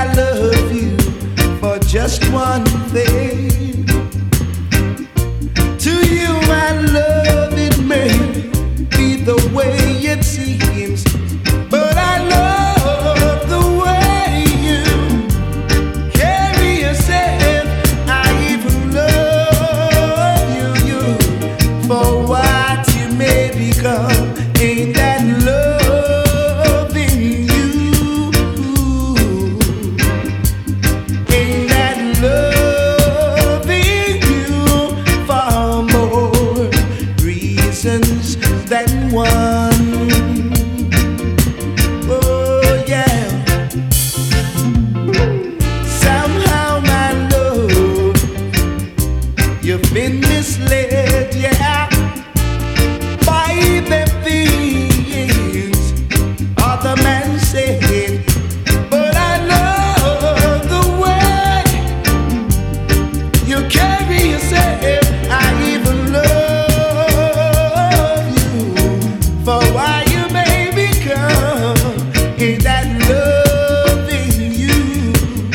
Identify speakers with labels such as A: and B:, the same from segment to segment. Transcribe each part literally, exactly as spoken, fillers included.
A: I love you for just one thing. To you my love, it may be the way it seems, but I love the way you carry yourself. I even love you, you for what you may become. Ain't that love in you? Ain't that love in you for more reasons than one? Oh yeah. Somehow my love, you've been misled, yeah, by the things other men say. But I love the way you carry yourself. I even love you for why you may become. Ain't that love in you?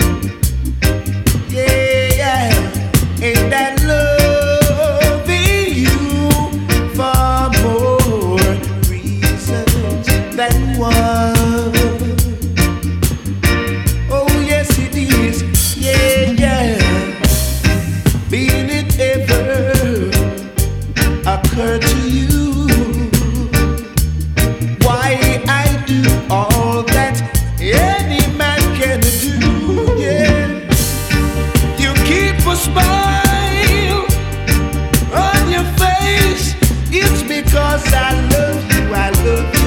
A: Yeah, yeah. Ain't that love in you for more reasons than one? Oh yes it is. Yeah, yeah. Will it ever occur to you why I do all that any man can do? Yeah. You keep a smile on your face. It's because I love you, I love you.